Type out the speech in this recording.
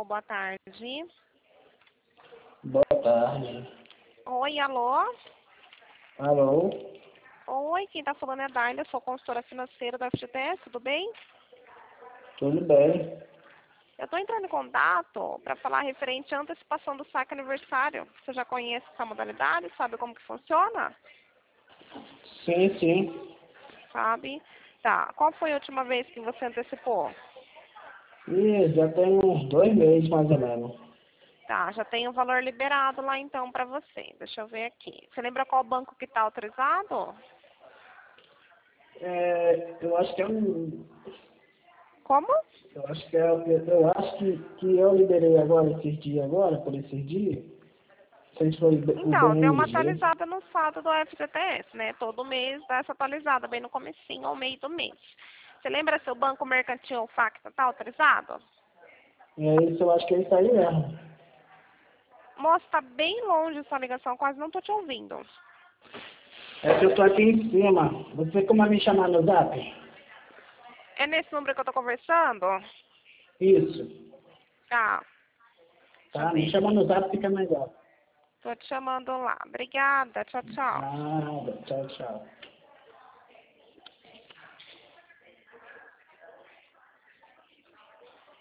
Alô, boa tarde. Boa tarde. Oi, alô? Alô? Oi, quem tá falando é a Daila, eu sou consultora financeira da FGTS, tudo bem? Tudo bem? Eu tô entrando em contato para falar referente à antecipação do saque aniversário. Você já conhece essa modalidade? Sabe como que funciona? Sim, sim. Sabe? Tá. Qual foi a última vez que você antecipou? E já tem uns 2 meses, mais ou menos. Tá, já tem o valor liberado lá então para você. Deixa eu ver aqui. Você lembra qual banco que tá autorizado? Eu acho que é um... Como? Eu acho que eu acho que eu liberei agora, esses dias agora, por esses dias. Não sei se foi o Então, deu uma BMG. atualizada no saldo do FGTS, né? Todo mês dá essa atualizada, bem no comecinho ou meio do mês. Você lembra se o Banco Mercantil ou Facta tá autorizado? Isso, eu acho que é isso aí mesmo. Moça, tá bem longe sua ligação, quase não tô te ouvindo. É que eu tô aqui em cima. Você como me chamar no zap? É nesse número que eu tô conversando? Isso. Tá, deixa eu Tá? Me ver. chama no zap, fica melhor. Tô te chamando lá. Obrigada, tchau, tchau. Nada. Tchau, tchau.